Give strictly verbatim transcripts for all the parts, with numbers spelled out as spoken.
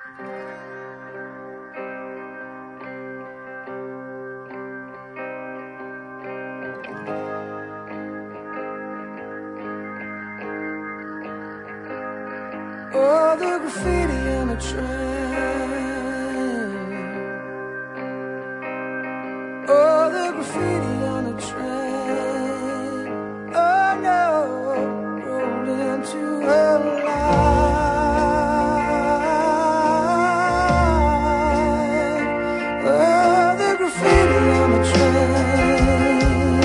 Oh, the graffiti on the train. Oh, the graffiti on the train. Oh no, rolled into her life. Oh, the graffiti on the train.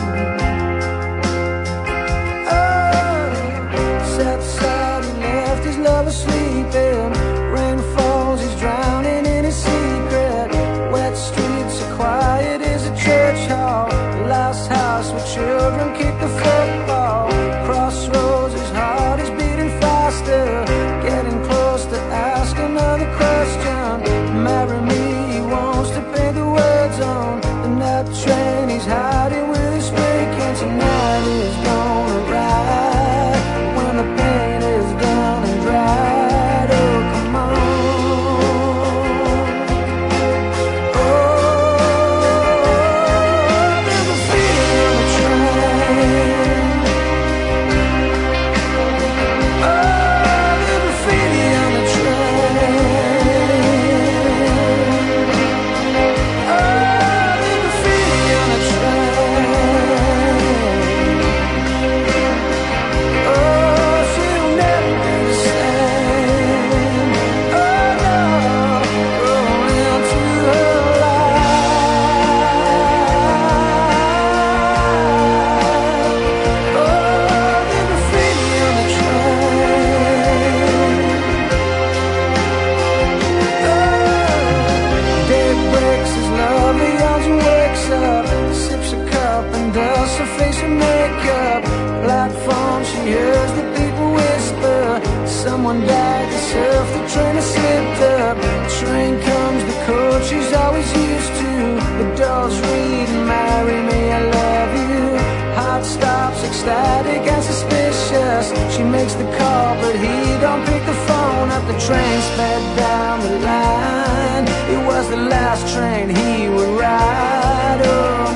Oh, sat beside his left his lover sleeping. Rain falls, he's drowning in his secret. Wet streets are quiet as a church hall. The last house where children kick the football. Crossroads, his heart is beating faster. Getting close to ask another question. Marry me, he wants to paint the words on the night train. He's hiding with his fake, and tonight is gonna ride when the pain is done and dried. Oh, come on. Oh, the graffiti on the train. Oh, the graffiti on the train. Oh, the graffiti on the train. Oh, she'll never be the same. Oh no, roll into her life. Oh, the graffiti on the train. Oh, day breaks his lovely arms and wakes up. Sips a cup and does her face and makeup. Platform, she hears the people whisper. Someone died, the surf, the train has slipped up. Train comes, the coach she's always used to. The doors read, marry me, I love you. Heart stops, ecstatic and suspicious. She makes the call, but he don't pick the phone up. The train sped down the line. It was the last train he would ride. Oh,